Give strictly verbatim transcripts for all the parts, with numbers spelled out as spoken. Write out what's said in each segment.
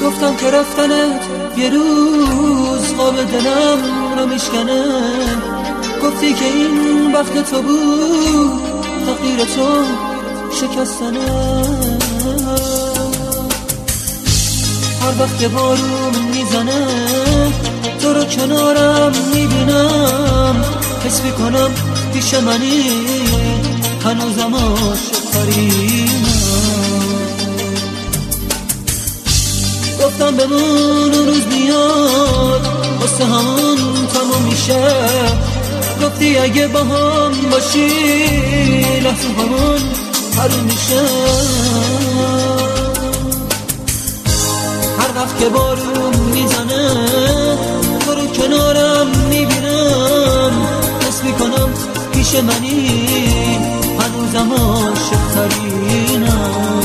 گفتم که رفتنت یه روز قاب دلم رو میشکنه. گفتی که این وقت تو بود تقدیر تو شکستنه. هر وقت که بارون میزنه تو رو کنارم میبینم، حس میکنم پیش منی هنوزم عاشق‌ترینم. گفتم بمون اون روز میاد واسه همون تموم میشه. گفتی اگه با هم باشی لحظه همون حروم میشه. هر وقت که بارون میزنه تو رو کنارم میبینم، حس میکنم پیش منی هنوزم عاشق‌ترینم.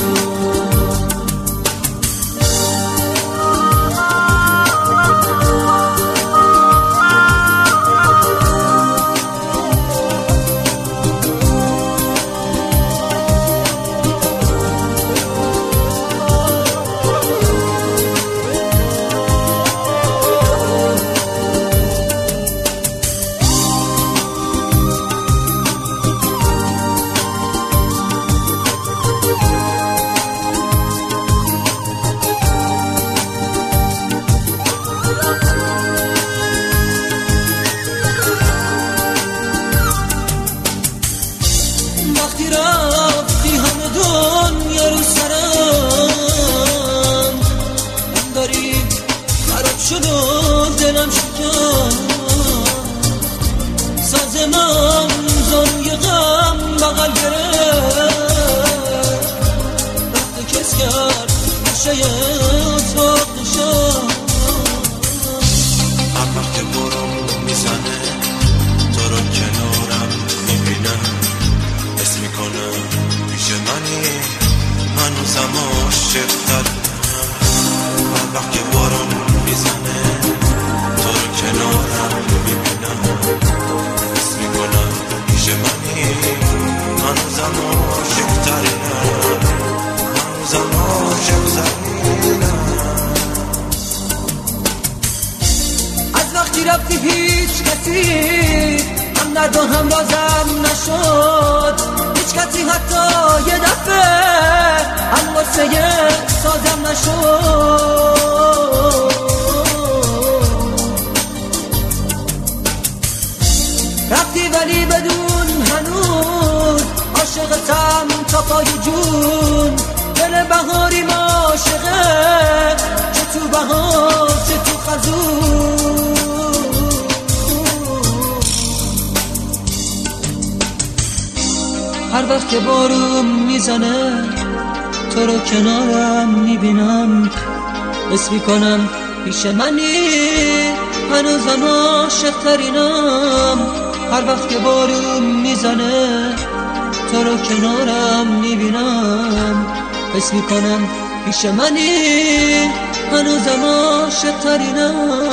وقتی رفتی همه دنیا رو سرم، من داری خراب شد و دلم شکست. ساز من زانوی غم بغل گرفت، رفت کس کرد گوشه اتاق نشست. هر وقت که بارون میزنه تو رو کنارم میبینم، حس میکنم پیش منی هنوزم عاشق‌ترینم. هر وقت که بارون میزنه تو رو کنارم میبینم، حس میکنم پیش منی هنوزم عاشق‌ترینم. هنوزم عاشق‌ترینم. از وقتی رفتی هیچ کسی هم درد و هم رازم نشد. هیچ کسی حتی یه دفعه هم واسه سازم نشد. رفتی ولی بدون هنوز عاشقتم تا پای جون. دل بهاری عاشقه، چه تو بهار چه تو خزون. هر وقت که بارون میزنه تو رو کنارم میبینم، حس میکنم پیش منی هنوزم عاشق‌ترینم. هر وقت که بارون میزنه تو رو کنارم میبینم، حس میکنم پیش منی هنوزم عاشق‌ترینم.